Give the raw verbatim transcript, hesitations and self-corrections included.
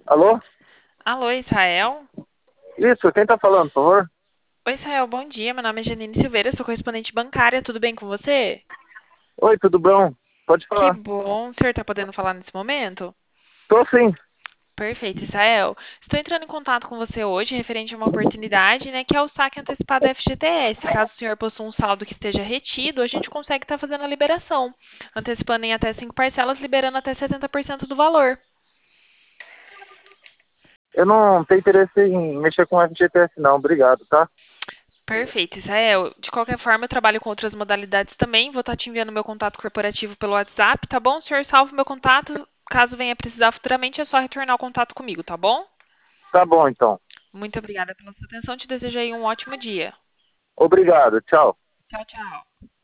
Alô? Alô, Israel? Isso, quem tá falando, por favor? Oi, Israel, bom dia. Meu nome é Janine Silveira, sou correspondente bancária. Tudo bem com você? Oi, tudo bom? Pode Que falar. bom. O senhor está podendo falar nesse momento? Tô sim. Perfeito, Israel. Estou entrando em contato com você hoje referente a uma oportunidade, né, que é o saque antecipado F G T S. Caso o senhor possua um saldo que esteja retido, a gente consegue estar fazendo a liberação, antecipando em até cinco parcelas, liberando até setenta por cento do valor. Eu não tenho interesse em mexer com F G T S não, obrigado, tá? Perfeito, Israel. De qualquer forma, eu trabalho com outras modalidades também. Vou estar te enviando meu contato corporativo pelo WhatsApp, tá bom? O senhor salva o meu contato. Caso venha precisar futuramente, é só retornar o contato comigo, tá bom? Tá bom, então. Muito obrigada pela sua atenção. Te desejo aí um ótimo dia. Obrigado, tchau. Tchau, tchau.